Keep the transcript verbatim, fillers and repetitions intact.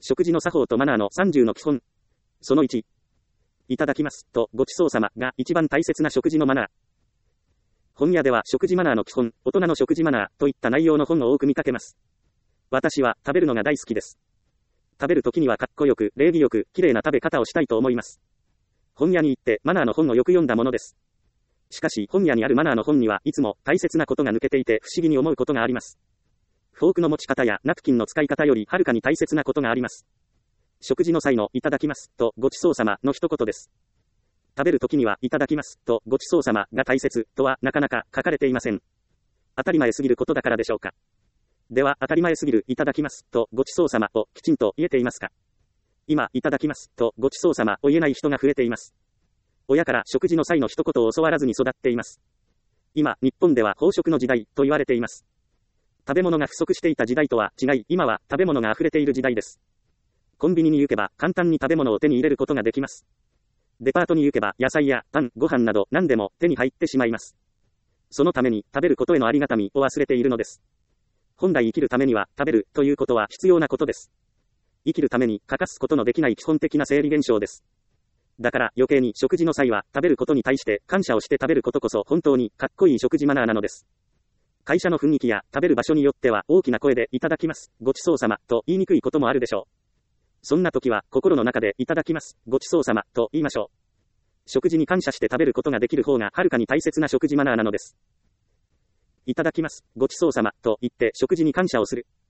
食事の作法とマナーのさんじゅうの基本。そのいち。いただきますとごちそうさまが一番大切な食事のマナー。本屋では食事マナーの基本、大人の食事マナーといった内容の本を多く見かけます。私は食べるのが大好きです。食べるときにはかっこよく、礼儀よく、綺麗な食べ方をしたいと思います。本屋に行ってマナーの本をよく読んだものです。しかし本屋にあるマナーの本にはいつも大切なことが抜けていて不思議に思うことがあります。フォークの持ち方やナプキンの使い方よりはるかに大切なことがあります。食事の際のいただきますとごちそうさまの一言です。食べるときにはいただきますとごちそうさまが大切とはなかなか書かれていません。当たり前すぎることだからでしょうか。では当たり前すぎるいただきますとごちそうさまをきちんと言えていますか。今いただきますとごちそうさまを言えない人が増えています。親から食事の際の一言を教わらずに育っています。今日本では飽食の時代と言われています。食べ物が不足していた時代とは違い、今は食べ物が溢れている時代です。コンビニに行けば簡単に食べ物を手に入れることができます。デパートに行けば野菜やパン、ご飯など何でも手に入ってしまいます。そのために食べることへのありがたみを忘れているのです。本来生きるためには食べるということは必要なことです。生きるために欠かすことのできない基本的な生理現象です。だから余計に食事の際は食べることに対して感謝をして食べることこそ本当にかっこいい食事マナーなのです。会社の雰囲気や食べる場所によっては大きな声でいただきます、ごちそうさまと言いにくいこともあるでしょう。そんな時は心の中でいただきます、ごちそうさまと言いましょう。食事に感謝して食べることができる方がはるかに大切な食事マナーなのです。いただきます、ごちそうさまと言って食事に感謝をする。